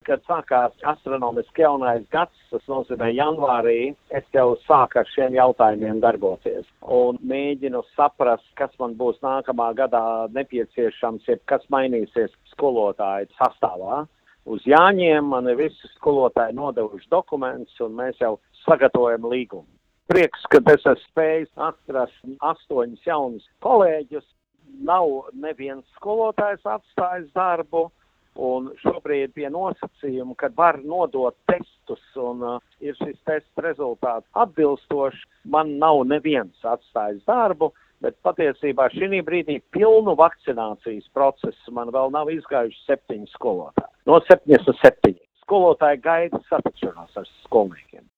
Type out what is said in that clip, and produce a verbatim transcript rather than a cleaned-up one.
kad sākās astronomiski jaunais gads, tas nozīmē janvārī, es jau sāku ar šiem jautājumiem darboties un mēģinu saprast, kas man būs nākamā gadā nepieciešams, jeb kas mainīsies skolotāju sastāvā. Uz Jāņiem man ir visi skolotāji nodevuši dokumentus un mēs jau sagatavojam līgumu. Prieks, ka es esmu spējis atrast astoņus jaunus kolēģus, nav neviens skolotājs atstājis darbu. Un šobrīd pie nosacījuma, kad var nodot testus un uh, ir šis tests rezultāts atbilstoši, man nav neviens atstājis darbu, bet patiesībā šī brīdī pilnu vakcinācijas procesu man vēl nav izgājuši septiņi skolotāji. No septiņas uz septiņi. Skolotāji gaida satikšanās ar skolniekiem.